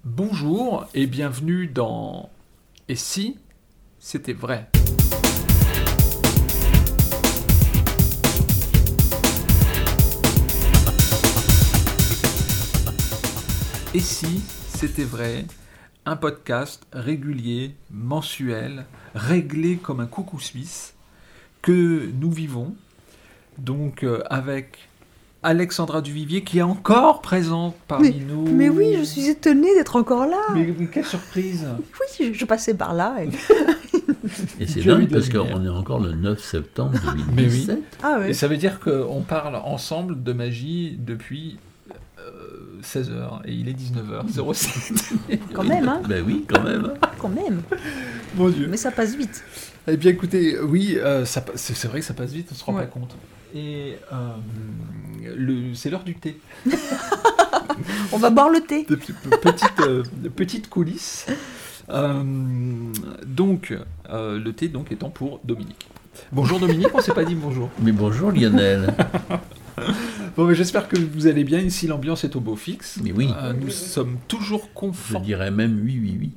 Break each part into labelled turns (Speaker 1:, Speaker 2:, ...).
Speaker 1: Bonjour et bienvenue dans Et si c'était vrai? Et si c'était vrai? Un podcast régulier, mensuel, réglé comme un coucou suisse, que nous vivons, donc avec Alexandra Duvivier, qui est encore présente parmi nous.
Speaker 2: Mais oui, je suis étonnée d'être encore là.
Speaker 1: Mais quelle surprise!
Speaker 2: Oui, je passais par là.
Speaker 3: Et c'est
Speaker 1: Dieu lui
Speaker 3: dingue
Speaker 1: de la
Speaker 3: parce
Speaker 1: lumière.
Speaker 3: qu'on est encore le 9 septembre
Speaker 1: Mais
Speaker 3: 2017.
Speaker 1: oui.
Speaker 2: Ah
Speaker 1: Et
Speaker 2: oui.
Speaker 1: ça veut dire qu'on parle ensemble de magie depuis 16h et il est 19h07.
Speaker 2: Quand même, hein.
Speaker 3: Ben oui, quand même.
Speaker 2: Quand même.
Speaker 1: Mon Dieu.
Speaker 2: Mais ça passe vite.
Speaker 1: Eh bien écoutez, oui, c'est vrai que ça passe vite, on se rend
Speaker 2: Ouais.
Speaker 1: pas compte. Et c'est l'heure du thé.
Speaker 2: On va boire le thé.
Speaker 1: Petite coulisse. Donc, le thé donc étant pour Dominique. Bonjour Dominique, on s'est pas dit bonjour.
Speaker 3: Mais bonjour Lionel.
Speaker 1: Bon, mais j'espère que vous allez bien. Ici, l'ambiance est au beau fixe.
Speaker 3: Mais oui,
Speaker 1: Nous sommes toujours
Speaker 3: je
Speaker 1: confortables.
Speaker 3: dirais même oui.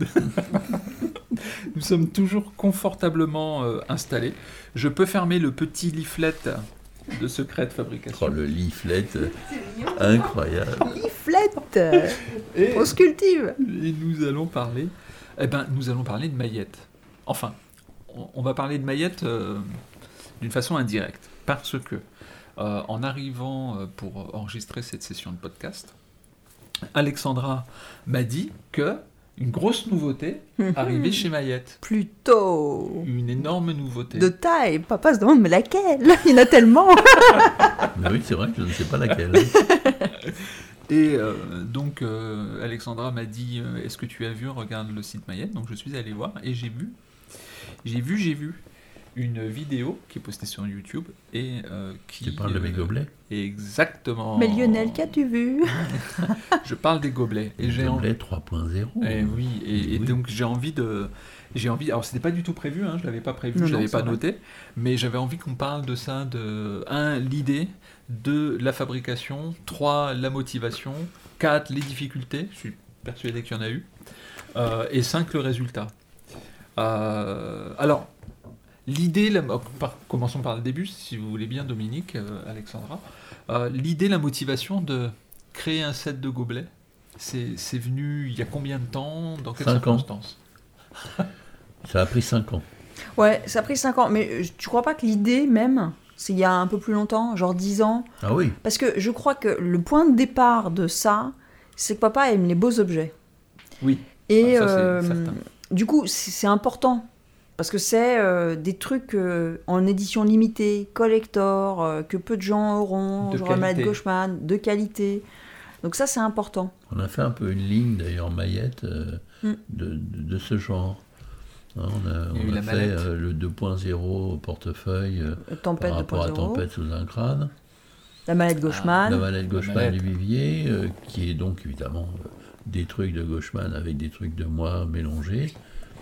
Speaker 1: Nous sommes toujours confortablement installés. Je peux fermer le petit leaflet de secret de fabrication.
Speaker 3: Oh, le leaflet, incroyable.
Speaker 2: Leaflet.
Speaker 1: Et,
Speaker 2: On se cultive.
Speaker 1: et nous allons parler. Nous allons parler de Mayette. Enfin, on va parler de Mayette d'une façon indirecte, parce que en arrivant pour enregistrer cette session de podcast, Alexandra m'a dit que une grosse nouveauté arrivait chez Mayette.
Speaker 2: Plutôt
Speaker 1: Une énorme nouveauté.
Speaker 2: de taille. Papa se demande, mais laquelle? Il y en a tellement.
Speaker 3: Mais oui, c'est vrai que je ne sais pas laquelle.
Speaker 1: Et donc, Alexandra m'a dit est-ce que tu as vu? Regarde le site Mayette. Donc, je suis allé voir et j'ai vu une vidéo qui est postée sur YouTube et qui.
Speaker 3: Tu parles de mes gobelets?
Speaker 1: Exactement.
Speaker 2: Mais Lionel, qu'as-tu vu?
Speaker 1: Je parle des gobelets. Et j'ai
Speaker 3: Gobelets 3.0.
Speaker 1: oui, et
Speaker 3: Oui.
Speaker 1: donc j'ai envie. Alors c'était pas du tout prévu, je l'avais pas prévu,
Speaker 2: Non,
Speaker 1: je
Speaker 2: non,
Speaker 1: l'avais
Speaker 2: c'est
Speaker 1: pas
Speaker 2: vrai.
Speaker 1: noté, mais j'avais envie qu'on parle de ça, l'idée, 2, la fabrication, 3, la motivation, 4, les difficultés, je suis persuadé qu'il y en a eu, et 5, le résultat. Alors, l'idée, commençons par le début, si vous voulez bien, Dominique, Alexandra. L'idée, la motivation de créer un set de gobelets, c'est venu il y a combien de temps? Dans quelles
Speaker 3: 5 ans.
Speaker 1: circonstances?
Speaker 3: Ça a pris 5 ans.
Speaker 2: Ouais, ça a pris 5 ans. Mais tu crois pas que l'idée même, c'est il y a un peu plus longtemps, genre 10 ans?
Speaker 3: Ah oui,
Speaker 2: Parce que je crois que le point de départ de ça, c'est que papa aime les beaux objets.
Speaker 1: Oui.
Speaker 2: Et
Speaker 1: Ça, c'est certain.
Speaker 2: du coup, c'est important. Parce que c'est des trucs en édition limitée, collector, que peu de gens auront,
Speaker 1: De
Speaker 2: genre la Malade
Speaker 1: qualité.
Speaker 2: Gauchman, de qualité. Donc ça, c'est important.
Speaker 3: on a fait un peu une ligne d'ailleurs Mayette de ce genre. Hein,
Speaker 1: Il y a eu
Speaker 3: on
Speaker 1: la
Speaker 3: a fait
Speaker 1: mallette.
Speaker 3: le 2.0 au portefeuille
Speaker 2: Tempête
Speaker 3: par rapport à
Speaker 2: 2.0,
Speaker 3: Tempête sous un crâne.
Speaker 2: la Malade Gauchman.
Speaker 3: La mallette Gauchman
Speaker 1: mallette.
Speaker 3: du Vivier, qui est donc évidemment des trucs de Gauchman avec des trucs de moi mélangés.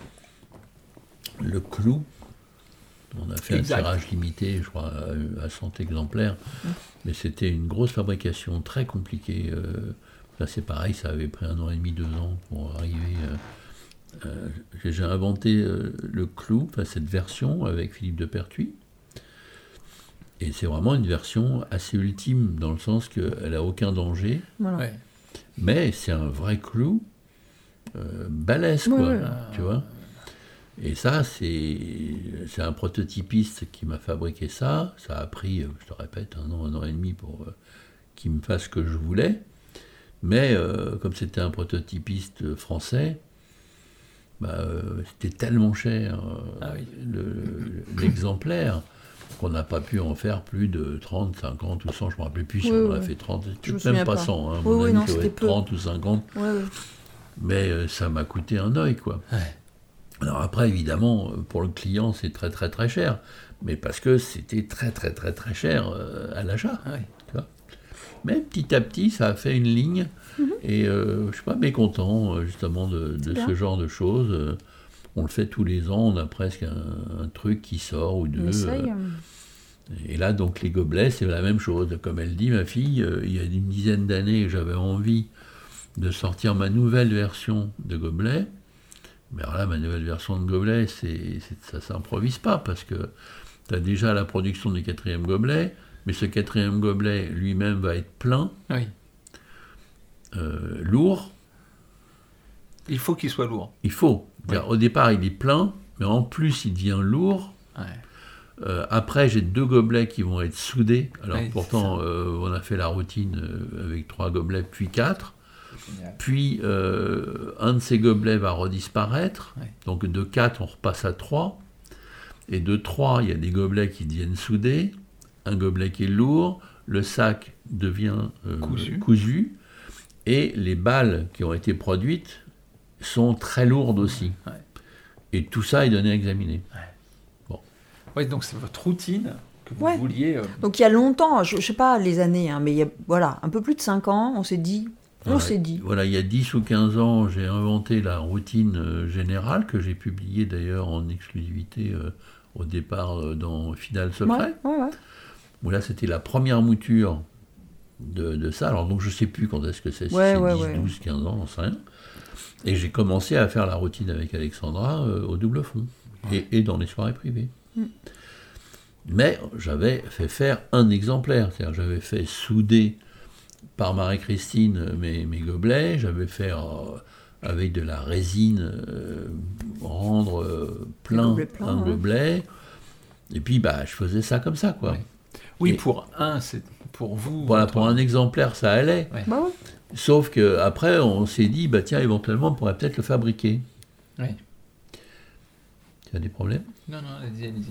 Speaker 3: Le clou, on a fait
Speaker 1: Exact.
Speaker 3: un tirage limité, je crois, à 100 exemplaires, mais c'était une grosse fabrication très compliquée. Là, c'est pareil, ça avait pris 1 an et demi, 2 ans pour arriver. J'ai inventé le clou, enfin, cette version avec Philippe de Pertuis. Et c'est vraiment une version assez ultime, dans le sens qu'elle n'a aucun danger,
Speaker 2: Voilà.
Speaker 1: Ouais.
Speaker 3: mais c'est un vrai clou balèze, quoi,
Speaker 2: Ouais, ouais.
Speaker 3: tu vois. Et ça, c'est un prototypiste qui m'a fabriqué ça. Ça a pris, je te répète, 1 an et demi pour qu'il me fasse ce que je voulais. Mais comme c'était un prototypiste français, c'était tellement cher
Speaker 1: Ah oui.
Speaker 3: l'exemplaire qu'on n'a pas pu en faire plus de 30, 50 ou 100, je ne me rappelle plus si
Speaker 2: Oui,
Speaker 3: on en a
Speaker 2: oui.
Speaker 3: fait 30,
Speaker 2: Je me
Speaker 3: même
Speaker 2: souviens
Speaker 3: pas
Speaker 2: pas.
Speaker 3: 100, hein,
Speaker 2: Oui,
Speaker 3: mon
Speaker 2: oui,
Speaker 3: avis,
Speaker 2: non,
Speaker 3: ça doit
Speaker 2: c'était
Speaker 3: être
Speaker 2: peu.
Speaker 3: 30 ou 50,
Speaker 2: Ouais, ouais.
Speaker 3: mais ça m'a coûté un œil, quoi.
Speaker 1: Ouais.
Speaker 3: Alors après, évidemment, pour le client, c'est très très très cher, mais parce que c'était très très très très cher à l'achat.
Speaker 1: Ouais.
Speaker 3: Tu vois. Mais petit à petit, ça a fait une ligne, et je ne suis pas mécontent justement de
Speaker 2: bien.
Speaker 3: ce genre de choses. On le fait tous les ans, on a presque un truc qui sort ou
Speaker 2: On
Speaker 3: deux.
Speaker 2: essaye.
Speaker 3: Et là, donc, les gobelets, c'est la même chose. Comme elle dit, ma fille, il y a une dizaine d'années, j'avais envie de sortir ma nouvelle version de gobelet. Mais alors là, ma nouvelle version de gobelet, ça ne s'improvise pas, parce que tu as déjà la production du 4e gobelet, mais ce 4e gobelet lui-même va être plein,
Speaker 1: Oui.
Speaker 3: Lourd.
Speaker 1: Il faut qu'il soit lourd.
Speaker 3: Il faut.
Speaker 1: Oui.
Speaker 3: Au départ, il est plein, mais en plus, il devient lourd.
Speaker 1: Ouais.
Speaker 3: Après, j'ai 2 gobelets qui vont être soudés. Alors
Speaker 1: Oui,
Speaker 3: pourtant, on a fait la routine avec 3 gobelets, puis 4.
Speaker 1: Génial.
Speaker 3: Puis, un de ces gobelets va redisparaître.
Speaker 1: Oui.
Speaker 3: Donc, de 4, on repasse à 3. Et de 3, il y a des gobelets qui deviennent soudés. Un gobelet qui est lourd. Le sac devient cousu. Et les balles qui ont été produites sont très lourdes aussi.
Speaker 1: Ouais.
Speaker 3: Et tout ça est donné à examiner.
Speaker 1: Oui, donc c'est votre routine que vous
Speaker 2: Ouais.
Speaker 1: vouliez...
Speaker 2: Donc il y a longtemps, je ne sais pas les années, hein, mais il y a voilà, un peu plus de 5 ans, on s'est dit.
Speaker 3: Voilà, il y a 10 ou 15 ans, j'ai inventé la routine générale, que j'ai publiée d'ailleurs en exclusivité au départ dans Final Secret.
Speaker 2: Ouais.
Speaker 3: Où là, c'était la première mouture de ça. Alors donc je ne sais plus quand est-ce que c'est, si
Speaker 2: Ouais,
Speaker 3: c'est 10, 12, 15 ans, j'en sais rien. Et j'ai commencé à faire la routine avec Alexandra au double fond, et dans les soirées privées. Mais j'avais fait faire un exemplaire, c'est-à-dire j'avais fait souder par Marie-Christine mes gobelets, j'avais fait avec de la résine rendre plein un gobelet, et puis je faisais ça comme ça, quoi.
Speaker 1: Oui, c'est pour vous.
Speaker 3: Voilà, pour un exemplaire, ça allait.
Speaker 1: Ouais.
Speaker 2: Bah ouais.
Speaker 3: Sauf qu'après, on s'est dit, tiens, éventuellement, on pourrait peut-être le fabriquer.
Speaker 1: Oui.
Speaker 3: Tu as des problèmes ?
Speaker 1: Non, allez-y.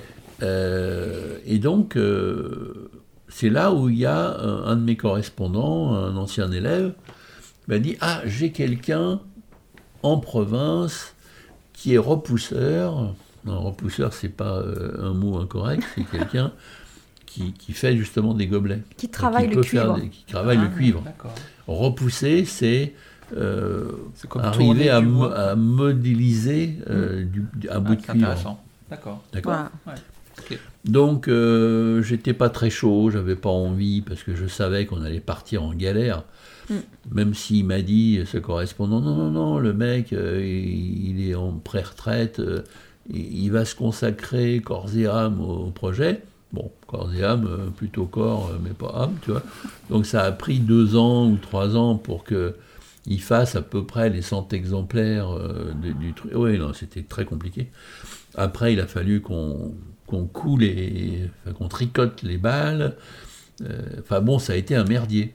Speaker 3: Et donc, c'est là où il y a un de mes correspondants, un ancien élève, m'a dit, j'ai quelqu'un en province qui est repousseur. Non, repousseur, c'est pas un mot incorrect, c'est quelqu'un qui fait justement des gobelets.
Speaker 2: Qui travaille le cuivre.
Speaker 3: Qui travaille le cuivre.
Speaker 1: D'accord.
Speaker 3: Repousser, c'est
Speaker 1: comme
Speaker 3: arriver à modéliser un bout de cuivre.
Speaker 1: Intéressant. D'accord.
Speaker 2: Voilà.
Speaker 1: Ouais. Okay.
Speaker 3: Donc, j'étais pas très chaud, j'avais pas envie, parce que je savais qu'on allait partir en galère. Même s'il m'a dit, ce correspondant, non, le mec, il est en pré-retraite, il va se consacrer corps et âme au projet. Bon, corps et âme, plutôt corps, mais pas âme, tu vois. Donc ça a pris 2 ans ou 3 ans pour qu'il fasse à peu près les 100 exemplaires du truc. Oui, non, c'était très compliqué. Après, il a fallu qu'on coule qu'on tricote les balles. Ça a été un merdier.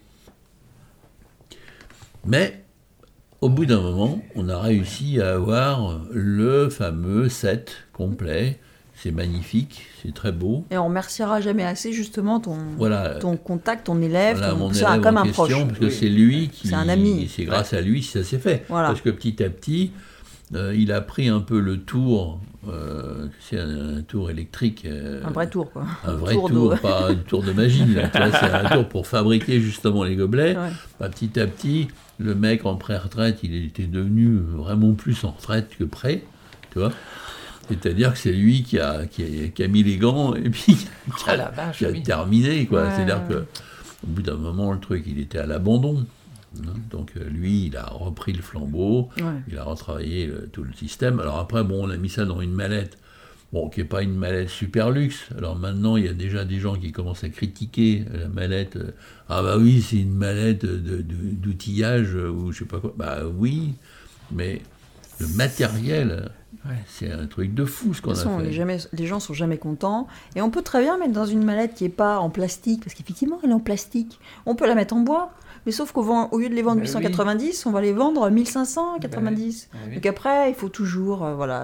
Speaker 3: Mais, au bout d'un moment, on a réussi à avoir le fameux set complet. C'est magnifique, c'est très beau.
Speaker 2: Et on remerciera jamais assez justement ton contact, ton élève,
Speaker 3: mon
Speaker 2: c'est
Speaker 3: élève
Speaker 2: comme
Speaker 3: en
Speaker 2: un
Speaker 3: question,
Speaker 2: proche.
Speaker 3: parce que c'est lui qui...
Speaker 2: C'est un ami.
Speaker 3: Et c'est grâce à lui que ça s'est fait.
Speaker 2: Voilà.
Speaker 3: Parce que petit à petit, il a pris un peu le tour, c'est un tour électrique.
Speaker 2: Un vrai tour, quoi.
Speaker 3: Un vrai tour, pas un tour de magie, là. Tu vois, c'est un tour pour fabriquer justement les gobelets. Ouais. Petit à petit, le mec en pré-retraite, il était devenu vraiment plus en retraite que prêt, tu vois. C'est-à-dire que c'est lui qui a mis les gants et puis qui a terminé, quoi. Ouais. C'est-à-dire qu'au bout d'un moment, le truc, il était à l'abandon. Donc lui, il a repris le flambeau, il a retravaillé tout le système. Alors après, on a mis ça dans une mallette, qui n'est pas une mallette super luxe. Alors maintenant, il y a déjà des gens qui commencent à critiquer la mallette. Oui, c'est une mallette d'outillage ou je sais pas quoi. Oui, mais le matériel... C'est un truc de fou ce qu'on a fait.
Speaker 2: Les gens sont jamais contents. Et on peut très bien mettre dans une mallette qui n'est pas en plastique, parce qu'effectivement, elle est en plastique. On peut la mettre en bois, mais sauf qu'au lieu de les vendre 890, on va les vendre 1590. Donc après, il faut toujours...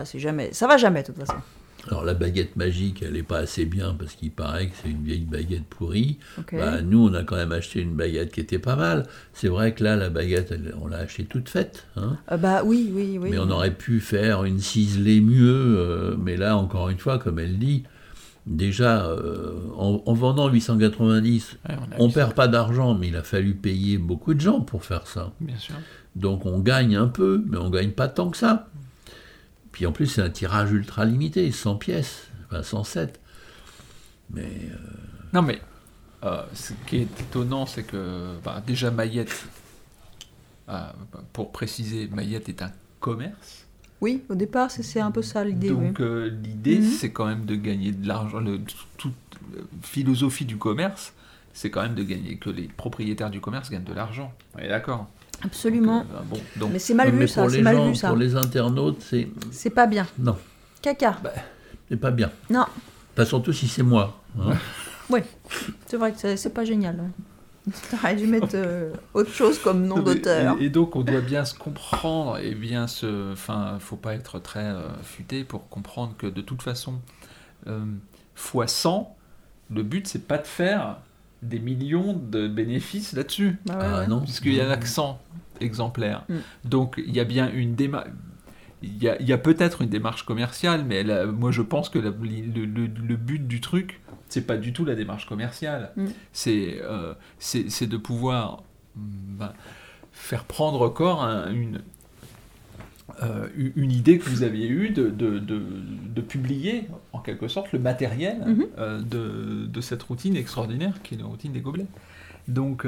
Speaker 2: ça va jamais, de toute façon.
Speaker 3: Alors la baguette magique, elle n'est pas assez bien, parce qu'il paraît que c'est une vieille baguette pourrie.
Speaker 2: Okay.
Speaker 3: Nous, on a quand même acheté une baguette qui était pas mal. C'est vrai que là, la baguette, on l'a achetée toute faite. Hein.
Speaker 2: Oui.
Speaker 3: Mais on aurait pu faire une ciselée mieux. Mais là, encore une fois, comme elle dit, déjà, en vendant 890, on ne perd pas d'argent, mais il a fallu payer beaucoup de gens pour faire ça.
Speaker 1: Bien sûr.
Speaker 3: Donc on gagne un peu, mais on ne gagne pas tant que ça. Puis en plus, c'est un tirage ultra limité, 100 pièces, 107. Mais...
Speaker 1: Non, mais ce qui est étonnant, c'est que déjà Mayette, pour préciser, Maillette est un commerce.
Speaker 2: Oui, au départ, c'est un peu ça l'idée.
Speaker 1: Donc
Speaker 2: oui.
Speaker 1: l'idée, c'est quand même de gagner de l'argent. Toute philosophie du commerce, c'est quand même de gagner, que les propriétaires du commerce gagnent de l'argent. On est d'accord ?
Speaker 2: Absolument.
Speaker 1: Donc,
Speaker 2: mais c'est mal vu ça, c'est mal vu ça.
Speaker 3: Pour les internautes, c'est...
Speaker 2: C'est pas bien.
Speaker 3: Non.
Speaker 2: Caca.
Speaker 3: C'est pas bien.
Speaker 2: Non.
Speaker 3: Pas surtout si c'est moi. Hein.
Speaker 2: Oui, c'est vrai que c'est pas génial. T'aurais dû mettre autre chose comme nom d'auteur.
Speaker 1: Et donc, on doit bien se comprendre et bien faut pas être très futé pour comprendre que de toute façon, fois 100, le but, c'est pas de faire des millions de bénéfices là-dessus.
Speaker 2: Ouais.
Speaker 3: Non.
Speaker 1: Puisqu'il y a que 100 exemplaires. Donc, il y a bien une démarche. Il y a peut-être une démarche commerciale, mais moi, je pense que le but du truc, c'est pas du tout la démarche commerciale. C'est de pouvoir faire prendre corps à une idée que vous aviez eue de publier, en quelque sorte, le matériel de cette routine extraordinaire qui est la routine des gobelets. Donc,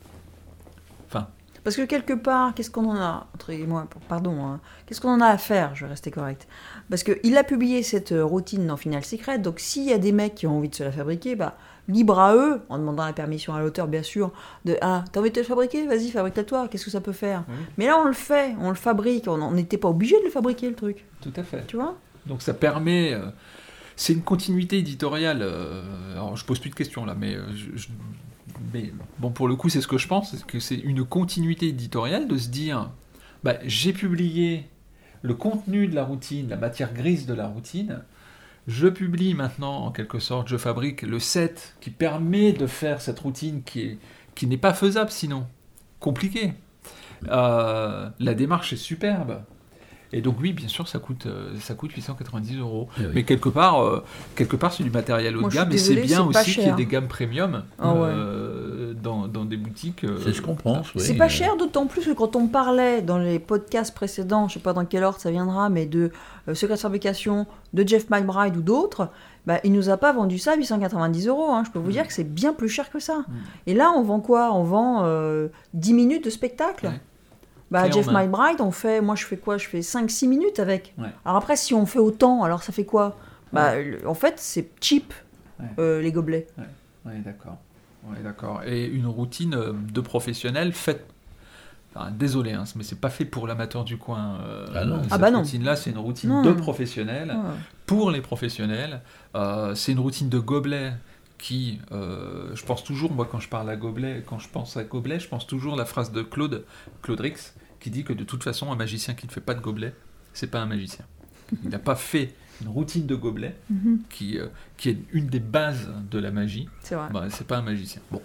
Speaker 2: parce que quelque part, qu'est-ce qu'on en a, entre moi, pardon, hein, qu'est-ce qu'on en a à faire, je vais rester correct. Parce qu'il a publié cette routine dans Final Secret, donc s'il y a des mecs qui ont envie de se la fabriquer, libre à eux, en demandant la permission à l'auteur, bien sûr, t'as envie de te le fabriquer ? Vas-y, fabrique-le toi, qu'est-ce que ça peut faire ? Mais là, on le fait, on le fabrique, on n'était pas obligé de le fabriquer, le truc.
Speaker 1: Tout à fait.
Speaker 2: Tu vois ?
Speaker 1: Donc ça permet... c'est une continuité éditoriale. Alors, je pose plus de questions là, mais... Mais bon, pour le coup, c'est ce que je pense, c'est que c'est une continuité éditoriale de se dire, j'ai publié le contenu de la routine, la matière grise de la routine, je publie maintenant, en quelque sorte, je fabrique le set qui permet de faire cette routine qui n'est pas faisable sinon, compliquée. La démarche est superbe. Et donc oui, bien sûr, ça coûte 890 €. Oui. Mais quelque part, c'est du matériel haut de gamme, et c'est bien aussi qu'il y ait des gammes premium dans des boutiques.
Speaker 3: C'est ce qu'on pense, oui.
Speaker 2: C'est pas cher, d'autant plus que quand on parlait dans les podcasts précédents, je sais pas dans quel ordre ça viendra, mais de Secret de fabrication, de Jeff McBride ou d'autres, il nous a pas vendu ça à 890 €. Hein. Je peux vous dire que c'est bien plus cher que ça. Et là, on vend quoi ? On vend 10 minutes de spectacle. Ouais. Jeff McBride, moi je fais quoi ? Je fais 5-6 minutes avec. Ouais. Alors après, si on fait autant, alors ça fait quoi ? En fait, c'est cheap, les gobelets.
Speaker 1: Ouais, d'accord. Et une routine de professionnel faite... désolé, mais c'est pas fait pour l'amateur du coin. Cette routine-là, c'est une routine de professionnels, pour les professionnels. C'est une routine de gobelets qui, je pense toujours, moi quand je pense à gobelet, je pense toujours à la phrase de Claude Rix, qui dit que de toute façon, un magicien qui ne fait pas de gobelet, c'est pas un magicien. Il n'a pas fait une routine de gobelet qui est une des bases de la magie.
Speaker 2: C'est vrai.
Speaker 1: C'est pas un magicien. Bon.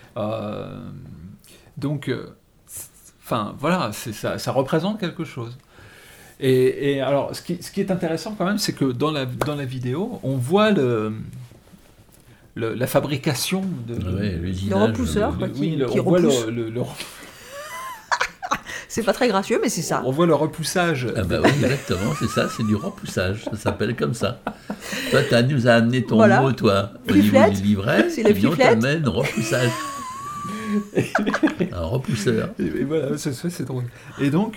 Speaker 1: Donc, voilà, c'est ça, ça représente quelque chose. Et alors, ce qui est intéressant quand même, c'est que dans la vidéo, on voit la fabrication
Speaker 2: le repousseur qui repousse. C'est pas très gracieux, mais c'est ça.
Speaker 1: On voit le repoussage.
Speaker 3: Ah oui, exactement, c'est ça, c'est du repoussage, ça s'appelle comme ça. Toi, tu nous as amené ton mot, toi, au niveau du livret,
Speaker 2: c'est le
Speaker 3: on t'amène repoussage. Un repousseur.
Speaker 1: Et voilà, c'est drôle. Et donc,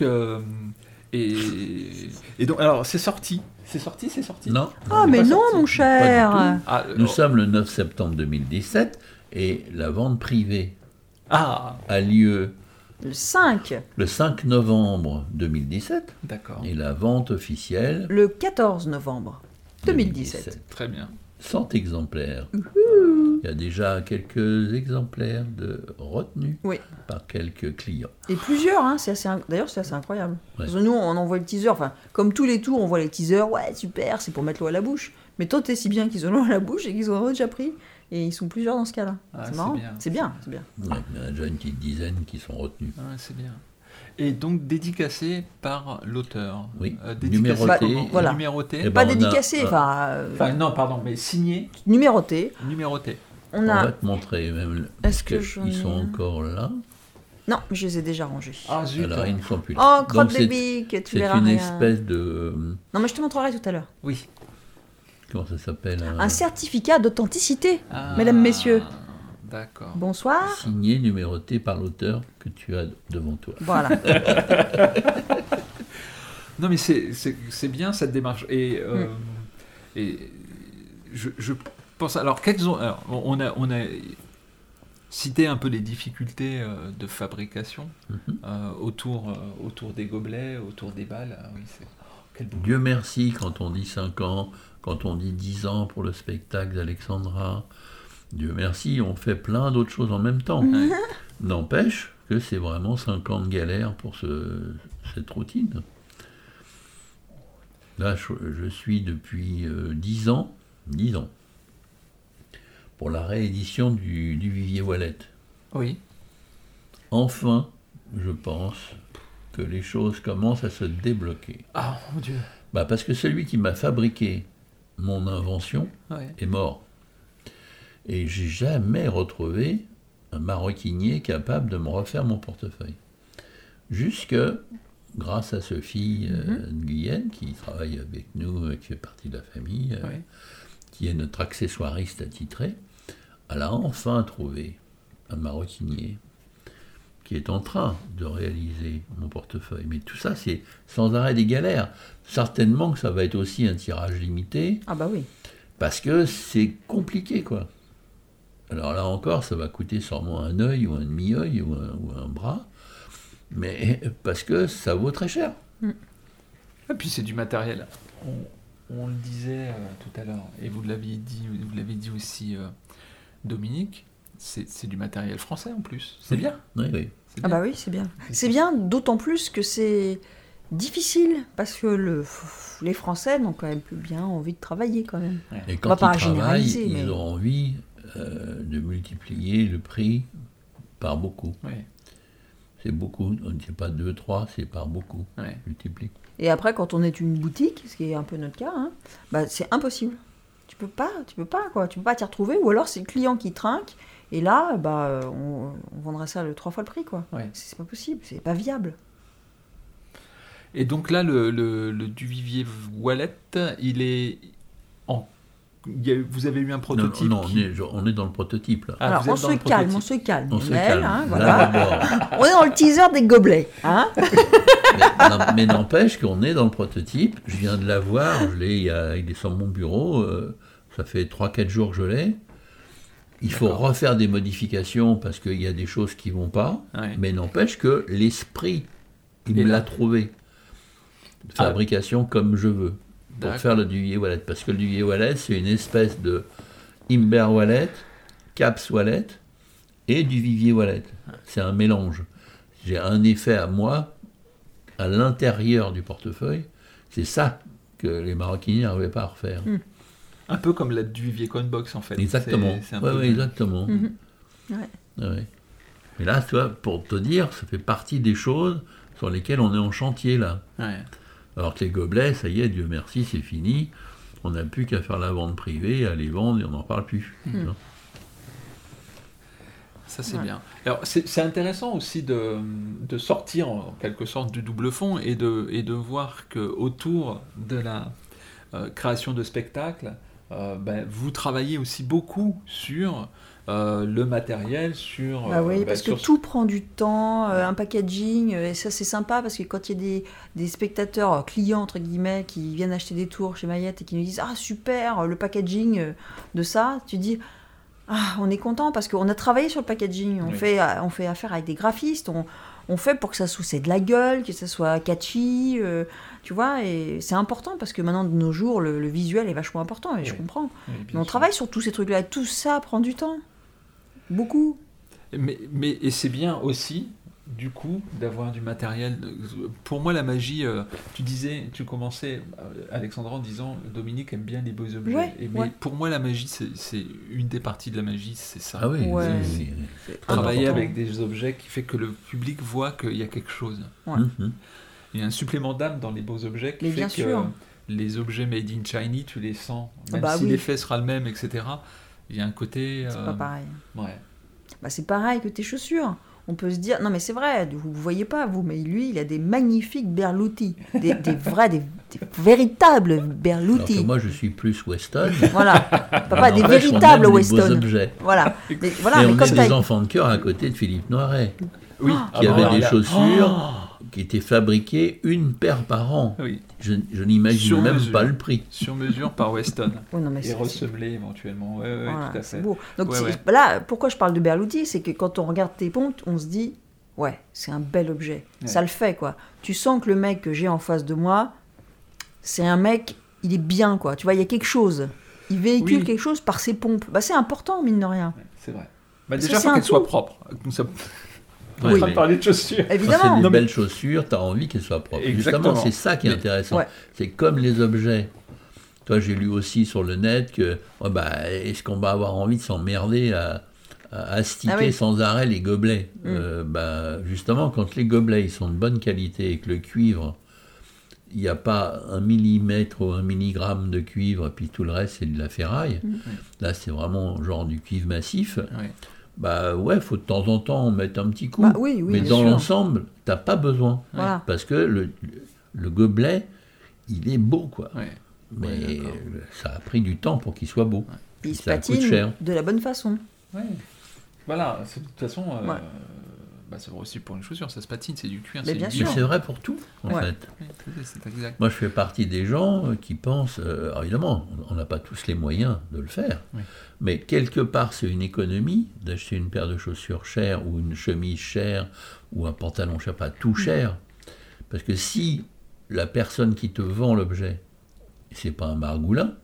Speaker 1: alors, c'est sorti. C'est sorti.
Speaker 3: Non.
Speaker 2: Mais non, mon cher.
Speaker 3: Nous sommes le 9 septembre 2017 et la vente privée a lieu
Speaker 2: le 5
Speaker 3: novembre 2017.
Speaker 1: D'accord.
Speaker 3: Et la vente officielle
Speaker 2: le 14 novembre 2017.
Speaker 1: Très bien.
Speaker 3: 100 exemplaires. Il y a déjà quelques exemplaires de retenus par quelques clients.
Speaker 2: Et plusieurs, d'ailleurs c'est assez incroyable. Ouais. Parce que nous, on envoie le teaser, comme tous les tours, on voit les teasers, super, c'est pour mettre l'eau à la bouche. Mais toi, t'es si bien qu'ils ont l'eau à la bouche et qu'ils ont déjà pris. Et ils sont plusieurs dans ce cas-là. C'est marrant. C'est bien.
Speaker 3: Ouais, il y en a déjà une petite dizaine qui sont retenus.
Speaker 1: C'est bien. Et donc dédicacé par l'auteur.
Speaker 3: Oui,
Speaker 1: numéroté.
Speaker 2: Pas dédicacé,
Speaker 1: non, pardon, mais signé.
Speaker 2: Numéroté.
Speaker 3: On va te montrer même.
Speaker 2: Est-ce que
Speaker 3: ils sont encore là ?
Speaker 2: Non, mais je les ai déjà rangés.
Speaker 1: Ah, zut.
Speaker 3: Alors, ils ne sont plus là.
Speaker 2: Oh, crotte de bique, tu verras rien.
Speaker 3: C'est une espèce de...
Speaker 2: Non, mais je te montrerai tout à l'heure.
Speaker 1: Oui.
Speaker 3: Comment ça s'appelle ?
Speaker 2: Un certificat d'authenticité, mesdames, messieurs.
Speaker 1: D'accord.
Speaker 2: Bonsoir.
Speaker 3: Signé, numéroté par l'auteur que tu as devant toi.
Speaker 2: Voilà.
Speaker 1: Non, mais c'est bien cette démarche. Et je pense. Alors, on a cité un peu les difficultés de fabrication autour des gobelets, autour des balles. Ah, oui, quel boulot.
Speaker 3: Dieu merci, quand on dit 5 ans, quand on dit 10 ans pour le spectacle d'Alexandra, Dieu merci, on fait plein d'autres choses en même temps. N'empêche que c'est vraiment 5 ans de galère pour cette routine. Là, je suis depuis 10 ans, pour la réédition du Vivier Wallet.
Speaker 1: Oui.
Speaker 3: Enfin, je pense que les choses commencent à se débloquer.
Speaker 1: Ah, mon Dieu.
Speaker 3: Parce que celui qui m'a fabriqué mon invention est mort. Et j'ai jamais retrouvé un maroquinier capable de me refaire mon portefeuille. Jusque, grâce à Sophie Guyenne, qui travaille avec nous, qui fait partie de la famille, qui est notre accessoiriste attitré, elle a enfin trouvé un maroquinier qui est en train de réaliser mon portefeuille. Mais tout ça, c'est sans arrêt des galères. Certainement que ça va être aussi un tirage limité.
Speaker 2: Ah bah oui.
Speaker 3: Parce que c'est compliqué, quoi. Alors là encore, ça va coûter sûrement un œil ou un demi-œil ou un bras, mais parce que ça vaut très cher.
Speaker 1: Et puis c'est du matériel. On le disait tout à l'heure, et vous l'avez dit aussi, Dominique, c'est du matériel français en plus. C'est bien.
Speaker 3: Oui.
Speaker 1: C'est bien.
Speaker 2: Ah bah oui, c'est bien. C'est bien, d'autant plus que c'est difficile, parce que les Français n'ont quand même plus bien envie de travailler quand même.
Speaker 3: Et
Speaker 2: On va
Speaker 3: quand
Speaker 2: pas
Speaker 3: ils travaillent,
Speaker 2: généraliser, mais-
Speaker 3: ils ont envie de multiplier le prix par beaucoup.
Speaker 1: Ouais.
Speaker 3: C'est beaucoup, c'est pas 2, 3, c'est par beaucoup.
Speaker 1: Ouais.
Speaker 3: Multiplie.
Speaker 2: Et après, quand on est une boutique, ce qui est un peu notre cas, c'est impossible. Tu peux pas, quoi. Tu peux pas t'y retrouver, ou alors c'est le client qui trinque, et là, on vendrait ça 3 fois le prix, quoi.
Speaker 1: Ouais.
Speaker 2: C'est pas possible, c'est pas viable.
Speaker 1: Et donc là, le Duvivier Wallet, il est vous avez eu un prototype
Speaker 3: Non, on est dans le prototype, là.
Speaker 1: Ah,
Speaker 2: alors,
Speaker 1: vous êtes
Speaker 2: on
Speaker 1: dans
Speaker 2: se
Speaker 1: le
Speaker 2: calme,
Speaker 1: prototype.
Speaker 2: on se calme.
Speaker 3: On se
Speaker 2: Lionel,
Speaker 3: calme.
Speaker 2: voilà.
Speaker 3: Là, d'abord.
Speaker 2: On est dans le teaser des gobelets, hein.
Speaker 3: Mais n'empêche qu'on est dans le prototype. Je viens de l'avoir, il est sur mon bureau, ça fait 3-4 jours que je l'ai. Il faut
Speaker 1: D'accord.
Speaker 3: refaire des modifications parce qu'il y a des choses qui ne vont pas,
Speaker 1: Ouais.
Speaker 3: mais n'empêche que l'esprit, il
Speaker 1: Et
Speaker 3: me
Speaker 1: là.
Speaker 3: l'a trouvé. De fabrication comme je veux, pour
Speaker 1: D'accord.
Speaker 3: faire le Duvier Wallet. Parce que le Duvier Wallet, c'est une espèce de Imber Wallet, Caps Wallet et du Vivier Wallet. C'est un mélange. J'ai un effet à moi, à l'intérieur du portefeuille. C'est ça que les maroquiniers n'arrivaient pas à refaire.
Speaker 1: Un peu comme la Duvivier Coinbox en fait.
Speaker 3: Exactement.
Speaker 1: C'est un
Speaker 3: Ouais,
Speaker 1: peu
Speaker 3: ouais, exactement.
Speaker 2: Ouais.
Speaker 3: Ouais. Mais là, tu vois, pour te dire, ça fait partie des choses sur lesquelles on est en chantier, là.
Speaker 1: Ouais.
Speaker 3: Alors que les gobelets, ça y est, Dieu merci, c'est fini. On n'a plus qu'à faire la vente privée, à les vendre et on n'en parle plus. Hein.
Speaker 1: Ça c'est
Speaker 2: Ouais.
Speaker 1: bien. Alors c'est intéressant aussi de sortir en quelque sorte du double fond et de voir que autour de la création de spectacles, vous travaillez aussi beaucoup sur le matériel, sur...
Speaker 2: Bah oui, parce que
Speaker 1: sur-
Speaker 2: tout prend du temps, un packaging, et ça c'est sympa parce que quand il y a des spectateurs, clients entre guillemets, qui viennent acheter des tours chez Maillette et qui nous disent « Ah super, le packaging de ça », tu dis « Ah, on est content parce qu'on a travaillé sur le packaging, on
Speaker 1: Oui.
Speaker 2: fait affaire avec des graphistes, on fait pour que ça soit c'est de la gueule, que ça soit catchy, tu vois, et c'est important parce que maintenant de nos jours, le visuel est vachement important, et je
Speaker 1: Oui.
Speaker 2: comprends.
Speaker 1: Oui, bien
Speaker 2: Mais on
Speaker 1: sûr.
Speaker 2: travaille sur tous ces trucs-là, et tout ça prend du temps. Beaucoup.
Speaker 1: Et c'est bien aussi, du coup, d'avoir du matériel. Pour moi, la magie, tu commençais, Alexandra, en disant Dominique aime bien les beaux objets.
Speaker 2: Ouais,
Speaker 1: Mais
Speaker 2: ouais.
Speaker 1: pour moi, la magie, c'est une des parties de la magie, c'est ça.
Speaker 3: Ah oui,
Speaker 2: Ouais.
Speaker 3: oui.
Speaker 2: C'est
Speaker 1: Travailler
Speaker 2: important.
Speaker 1: avec des objets qui fait que le public voit qu'il y a quelque chose.
Speaker 2: Ouais.
Speaker 3: Mhm.
Speaker 1: Il y a un supplément d'âme dans les beaux objets qui
Speaker 2: Mais
Speaker 1: fait
Speaker 2: bien
Speaker 1: que
Speaker 2: sûr.
Speaker 1: les objets made in China, tu les sens. Même
Speaker 2: bah
Speaker 1: si
Speaker 2: oui.
Speaker 1: l'effet sera le même, etc., il y a un côté...
Speaker 2: C'est pas pareil.
Speaker 1: Ouais.
Speaker 2: Bah, c'est pareil que tes chaussures. on peut se dire, non mais c'est vrai, vous ne voyez pas vous, mais lui, il a des magnifiques berloutis, des véritables berloutis.
Speaker 3: Alors que moi, je suis plus Weston.
Speaker 2: Voilà, papa, des véritables Weston.
Speaker 3: Objets.
Speaker 2: Voilà.
Speaker 3: Mais on est des enfants de cœur à côté de Philippe Noiret, qui avait des chaussures qui étaient fabriquées une paire par an.
Speaker 1: Oui.
Speaker 3: Je n'imagine même pas le prix.
Speaker 1: Sur mesure par Weston.
Speaker 2: Et
Speaker 1: ressemblé éventuellement. Oui,
Speaker 2: voilà,
Speaker 1: tout à fait.
Speaker 2: C'est beau. Donc là, pourquoi je parle de berlouti, c'est que quand on regarde tes pompes, on se dit, ouais, c'est un bel objet. Ouais. Ça le fait, quoi. Tu sens que le mec que j'ai en face de moi, c'est un mec, il est bien, quoi. Tu vois, il y a quelque chose. Il véhicule quelque chose par ses pompes. Bah, c'est important, mine de rien.
Speaker 1: Ouais, c'est vrai. Bah, déjà, il faut qu'elle soit propre. On est en train de parler de chaussures.
Speaker 2: Évidemment.
Speaker 3: Quand c'est des belles chaussures, tu as envie qu'elles soient propres. Exactement. Justement, c'est ça qui est intéressant. Ouais. C'est comme les objets. Toi, j'ai lu aussi sur le net que est-ce qu'on va avoir envie de s'emmerder à astiquer sans arrêt les gobelets justement, quand les gobelets ils sont de bonne qualité et que le cuivre, il n'y a pas 1 millimètre ou 1 milligramme de cuivre, et puis tout le reste, c'est de la ferraille. Là, c'est vraiment genre du cuivre massif. Faut de temps en temps mettre un petit coup. Mais dans l'ensemble, tu n'as pas besoin.
Speaker 2: Voilà.
Speaker 3: Parce que le gobelet, il est beau, quoi. Mais ça a pris du temps pour qu'il soit beau.
Speaker 2: Il se patine de la bonne façon.
Speaker 1: Voilà, de toute façon, c'est vrai aussi pour une chaussure, ça se patine, c'est du cuir, c'est du
Speaker 3: Mais c'est vrai pour tout, en fait.
Speaker 1: C'est exact.
Speaker 3: Moi, je fais partie des gens qui pensent, évidemment, on n'a pas tous les moyens de le faire, mais quelque part, c'est une économie d'acheter une paire de chaussures chères ou une chemise chère ou un pantalon, je ne sais pas, tout cher. Parce que si la personne qui te vend l'objet, c'est pas un margoulin,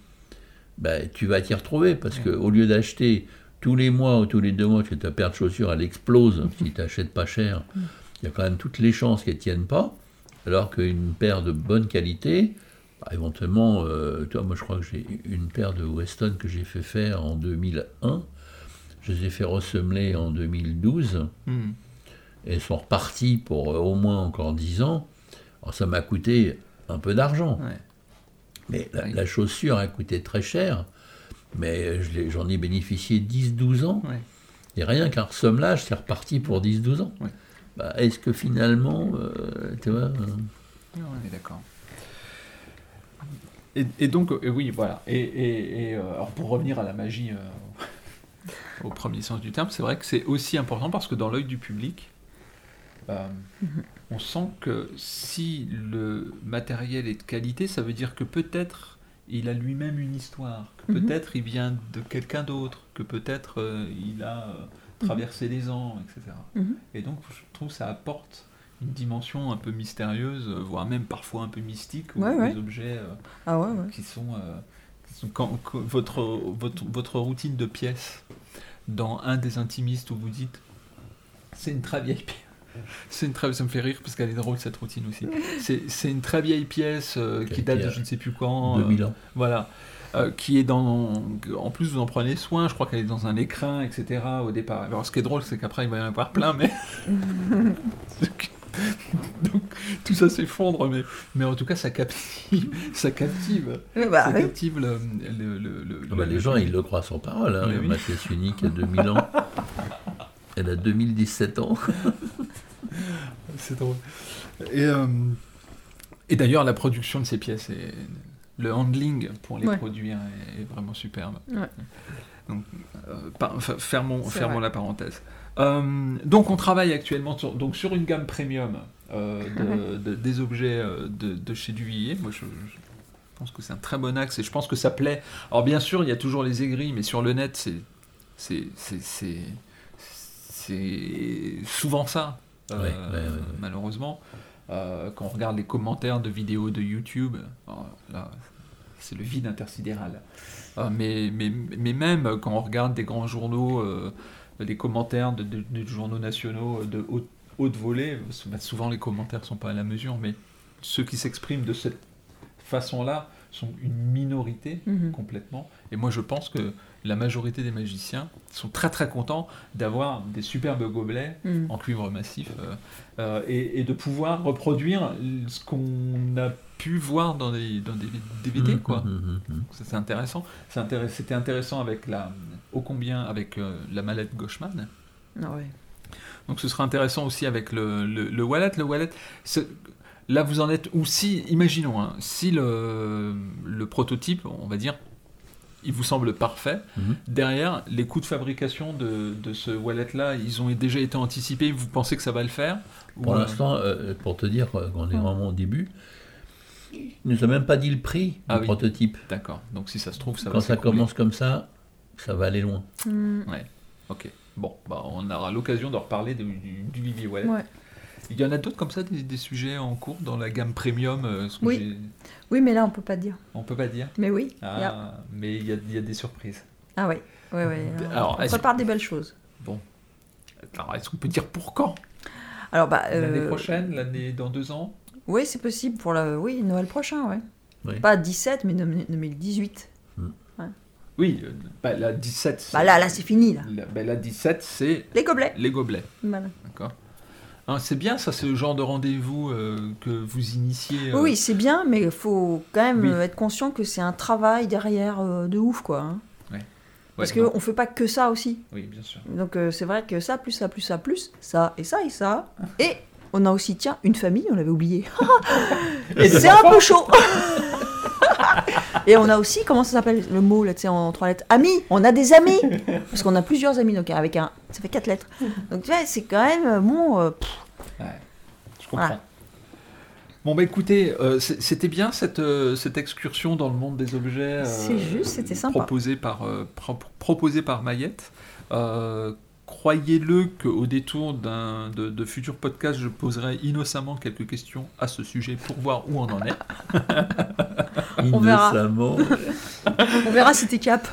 Speaker 3: tu vas t'y retrouver, parce qu'au lieu d'acheter tous les mois ou tous les 2 mois que ta paire de chaussures elle explose si tu n'achètes pas cher, il y a quand même toutes les chances qu'elle ne tienne pas, alors qu'une paire de bonne qualité, éventuellement, moi je crois que j'ai une paire de Weston que j'ai fait faire en 2001, je les ai fait ressemeler en 2012, et elles sont reparties pour au moins encore 10 ans. Alors ça m'a coûté un peu d'argent, mais la chaussure a coûté très cher. Mais j'en ai bénéficié 10-12 ans. Et rien qu'un ressemelage, c'est reparti pour 10-12 ans. Est-ce que finalement, tu vois...
Speaker 1: On est d'accord. Et donc, oui, voilà. Alors pour revenir à la magie, au premier sens du terme, c'est vrai que c'est aussi important parce que dans l'œil du public, on sent que si le matériel est de qualité, ça veut dire que peut-être il a lui-même une histoire, que peut-être il vient de quelqu'un d'autre, que peut-être il a traversé les ans, etc. Et donc je trouve que ça apporte une dimension un peu mystérieuse, voire même parfois un peu mystique aux objets qui sont quand votre routine de pièces dans un des intimistes où vous dites c'est une très vieille pièce. Ça me fait rire parce qu'elle est drôle cette routine aussi. C'est une très vieille pièce qui date de je ne sais plus quand.
Speaker 3: 2000 ans.
Speaker 1: Voilà. Qui est en plus vous en prenez soin, je crois qu'elle est dans un écrin, etc. au départ. Alors ce qui est drôle, c'est qu'après il va y en avoir plein, mais. Donc tout ça s'effondre, mais en tout cas ça captive. Ça captive
Speaker 3: les gens ils le croient sans parole. Ma pièce unique a 2000 ans. Elle a 2017 ans.
Speaker 1: C'est drôle. Et d'ailleurs, la production de ces pièces, le handling pour les produire est vraiment superbe. Donc, fermons la parenthèse. Donc, on travaille actuellement sur une gamme premium des objets de chez Duvillier. Moi, je pense que c'est un très bon axe et je pense que ça plaît. Alors, bien sûr, il y a toujours les aigris, mais sur le net, c'est souvent ça, malheureusement. Quand on regarde les commentaires de vidéos de YouTube, là, c'est le vide intersidéral. Mais même quand on regarde des grands journaux, des commentaires de journaux nationaux de haute volée, souvent les commentaires ne sont pas à la mesure, mais ceux qui s'expriment de cette façon-là sont une minorité complètement. Et moi, je pense que la majorité des magiciens sont très très contents d'avoir des superbes gobelets en cuivre massif et de pouvoir reproduire ce qu'on a pu voir dans des DVD, quoi. Ça, c'est intéressant. C'était intéressant avec la mallette Gauchman. Donc ce sera intéressant aussi avec le wallet. Le wallet, là vous en êtes, ou si, imaginons, hein, si le prototype, on va dire, il vous semble parfait, derrière, les coûts de fabrication de ce wallet-là, ils ont déjà été anticipés, vous pensez que ça va le faire?
Speaker 3: Pour l'instant, pour te dire qu'on est vraiment au début, il ne nous a même pas dit le prix du prototype.
Speaker 1: D'accord, donc si ça se trouve, ça va
Speaker 3: Quand ça commence comme ça va aller loin.
Speaker 1: Ouais, ok. Bon, on aura l'occasion de reparler du Vivi Wallet.
Speaker 2: Ouais.
Speaker 1: Il y en a d'autres comme ça, des sujets en cours dans la gamme premium
Speaker 2: Oui, mais là on peut pas dire.
Speaker 1: On peut pas dire.
Speaker 2: Mais oui.
Speaker 1: Mais il y a des surprises.
Speaker 2: Ah oui.
Speaker 1: Alors,
Speaker 2: on prépare des belles choses.
Speaker 1: Bon. Alors, est-ce qu'on peut dire pour quand?
Speaker 2: Alors,
Speaker 1: l'année prochaine, l'année dans 2 ans?
Speaker 2: Oui, c'est possible pour Noël prochain, ouais.
Speaker 3: Oui.
Speaker 2: Pas 17, mais 2018.
Speaker 1: Oui, la 17.
Speaker 2: Là, c'est fini, là.
Speaker 1: La 17, c'est...
Speaker 2: Les gobelets.
Speaker 1: Les gobelets.
Speaker 2: Voilà.
Speaker 1: D'accord. Hein, c'est bien, ça, c'est le genre de rendez-vous que vous initiez.
Speaker 2: Oui, c'est bien, mais il faut quand même être conscient que c'est un travail derrière de ouf, quoi. Hein.
Speaker 1: Ouais.
Speaker 2: Parce qu'on ne fait pas que ça aussi.
Speaker 1: Oui, bien sûr.
Speaker 2: Donc, c'est vrai que ça, plus ça, plus ça, plus ça, et ça, et ça. Et on a aussi, tiens, une famille, on l'avait oublié. Et c'est un peu chaud. Et on a aussi, comment ça s'appelle le mot là, tu sais, en 3 lettres, amis. On a des amis parce qu'on a plusieurs amis, donc avec ça fait 4 lettres. Donc tu vois, c'est quand même
Speaker 1: Ouais, je comprends. Voilà. Bon écoutez, c'était bien cette excursion dans le monde des objets.
Speaker 2: C'est juste, c'était sympa.
Speaker 1: Proposée par Maillette. Croyez-le qu'au détour de futurs podcasts, je poserai innocemment quelques questions à ce sujet pour voir où on en est.
Speaker 2: On verra. On verra si t'es cap.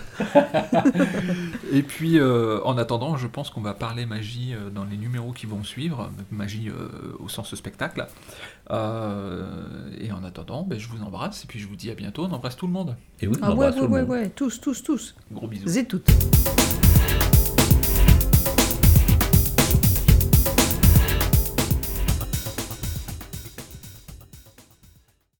Speaker 1: Et puis, en attendant, je pense qu'on va parler magie dans les numéros qui vont suivre, magie au sens spectacle. Et en attendant, je vous embrasse et puis je vous dis à bientôt. On embrasse tout le monde.
Speaker 3: Et oui,
Speaker 2: ouais, tous.
Speaker 1: Gros bisous.
Speaker 2: C'est toutes.